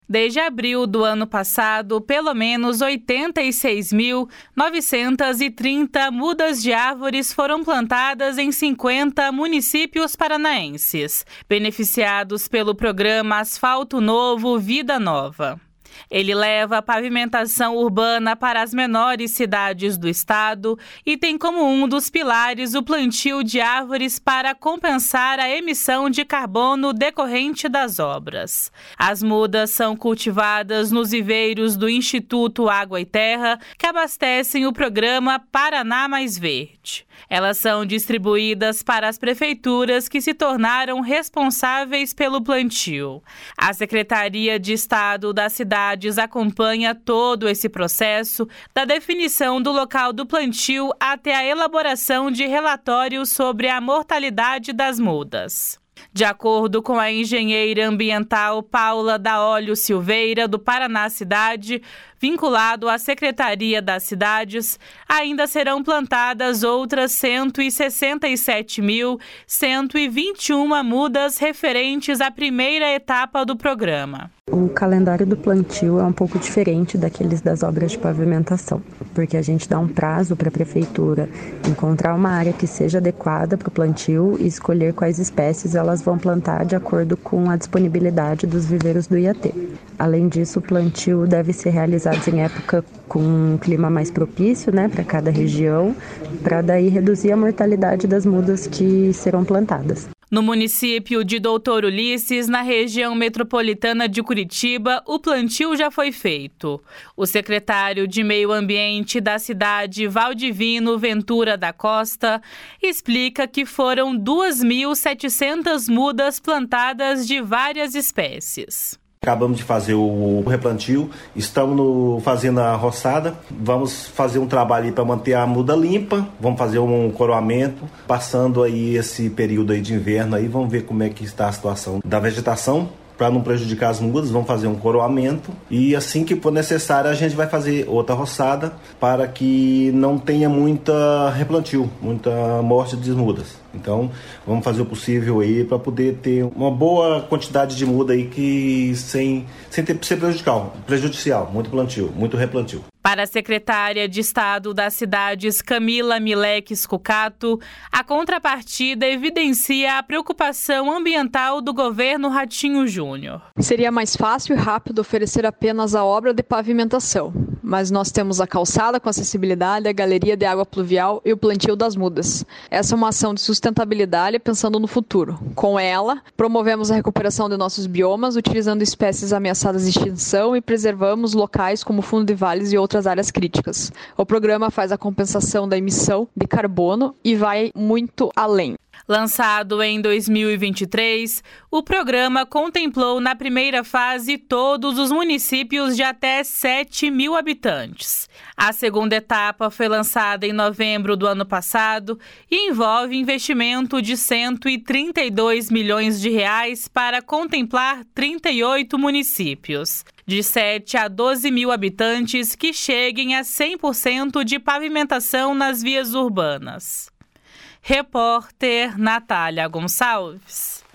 Desde abril do ano passado, pelo menos 86.930 mudas de árvores foram plantadas em 50 municípios paranaenses, beneficiados pelo programa Asfalto Novo Vida Nova. Ele leva a pavimentação urbana para as menores cidades do estado e tem como um dos pilares o plantio de árvores para compensar a emissão de carbono decorrente das obras. As mudas são cultivadas nos viveiros do Instituto Água e Terra, que abastecem o programa Paraná Mais Verde. Elas são distribuídas para as prefeituras que se tornaram responsáveis pelo plantio. A Secretaria de Estado das Cidades acompanha todo esse processo, da definição do local do plantio até a elaboração de relatórios sobre a mortalidade das mudas. De acordo com a engenheira ambiental Paula Daolio Silveira, do Paraná Cidade, vinculado à Secretaria das Cidades, ainda serão plantadas outras 167.121 mudas referentes à primeira etapa do programa. O calendário do plantio é um pouco diferente daqueles das obras de pavimentação, porque a gente dá um prazo para a prefeitura encontrar uma área que seja adequada para o plantio e escolher quais espécies elas vão plantar de acordo com a disponibilidade dos viveiros do IAT. Além disso, o plantio deve ser realizado em época com um clima mais propício, para cada região, para daí reduzir a mortalidade das mudas que serão plantadas. No município de Doutor Ulisses, na região metropolitana de Curitiba, o plantio já foi feito. O secretário de Meio Ambiente da cidade, Valdivino Ventura da Costa, explica que foram 2.700 mudas plantadas de várias espécies. Acabamos de fazer o replantio, estamos fazendo a roçada, vamos fazer um trabalho para manter a muda limpa, vamos fazer um coroamento, passando aí esse período aí de inverno, aí vamos ver como é que está a situação da vegetação. Para não prejudicar as mudas, vamos fazer um coroamento e assim que for necessário a gente vai fazer outra roçada para que não tenha muita replantio, muita morte de mudas. Então vamos fazer o possível aí para poder ter uma boa quantidade de muda aí que sem ter ser prejudicial, muito plantio, muito replantio. Para a secretária de Estado das Cidades, Camila Mileques Cucato, a contrapartida evidencia a preocupação ambiental do governo Ratinho Júnior. Seria mais fácil e rápido oferecer apenas a obra de pavimentação, mas nós temos a calçada com acessibilidade, a galeria de água pluvial e o plantio das mudas. Essa é uma ação de sustentabilidade pensando no futuro. Com ela, promovemos a recuperação de nossos biomas, utilizando espécies ameaçadas de extinção e preservamos locais como fundo de vales e outras áreas críticas. O programa faz a compensação da emissão de carbono e vai muito além. Lançado em 2023, o programa contemplou na primeira fase todos os municípios de até 7.000 habitantes. A segunda etapa foi lançada em novembro do ano passado e envolve investimento de 132 milhões de reais para contemplar 38 municípios, de 7 a 12 mil habitantes que cheguem a 100% de pavimentação nas vias urbanas. Repórter Natália Gonçalves.